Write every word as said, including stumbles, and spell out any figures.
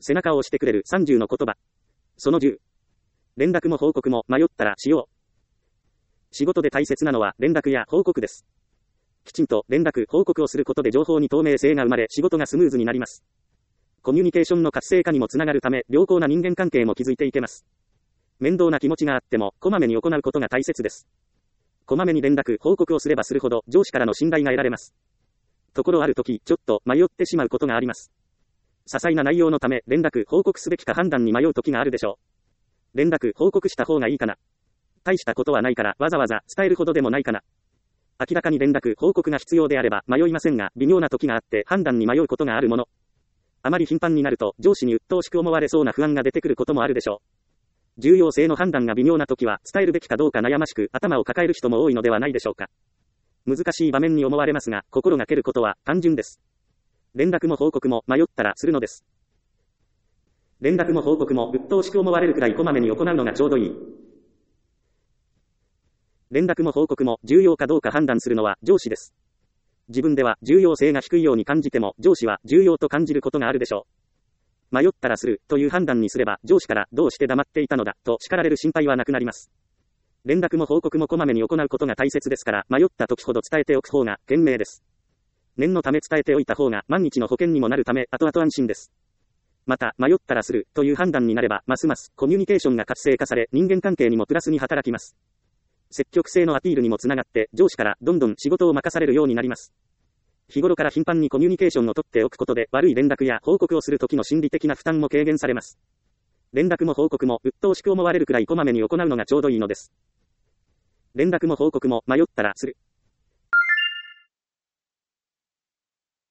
背中を押してくれるさんじゅうの言葉。そのじゅう。連絡も報告も迷ったらしよう。仕事で大切なのは連絡や報告です。きちんと連絡、報告をすることで情報に透明性が生まれ、仕事がスムーズになります。コミュニケーションの活性化にもつながるため、良好な人間関係も築いていけます。面倒な気持ちがあっても、こまめに行うことが大切です。こまめに連絡、報告をすればするほど、上司からの信頼が得られます。ところあるとき、ちょっと迷ってしまうことがあります。些細な内容のため、連絡、報告すべきか判断に迷うときがあるでしょう。連絡、報告した方がいいかな。大したことはないから、わざわざ伝えるほどでもないかな。明らかに連絡、報告が必要であれば迷いませんが、微妙な時があって判断に迷うことがあるもの。あまり頻繁になると、上司に鬱陶しく思われそうな不安が出てくることもあるでしょう。重要性の判断が微妙な時は、伝えるべきかどうか悩ましく、頭を抱える人も多いのではないでしょうか。難しい場面に思われますが、心がけることは単純です。連絡も報告も迷ったらするのです。連絡も報告も鬱陶しく思われるくらいこまめに行うのがちょうどいい。連絡も報告も重要かどうか判断するのは上司です。自分では重要性が低いように感じても上司は重要と感じることがあるでしょう。迷ったらするという判断にすれば上司からどうして黙っていたのだと叱られる心配はなくなります。連絡も報告もこまめに行うことが大切ですから迷った時ほど伝えておく方が賢明です。念のため伝えておいた方が万日の保険にもなるため後々安心です。また迷ったらするという判断になればますますコミュニケーションが活性化され人間関係にもプラスに働きます。積極性のアピールにもつながって上司からどんどん仕事を任されるようになります。日頃から頻繁にコミュニケーションをとっておくことで悪い連絡や報告をする時の心理的な負担も軽減されます。連絡も報告も鬱陶しく思われるくらいこまめに行うのがちょうどいいのです。連絡も報告も迷ったらする。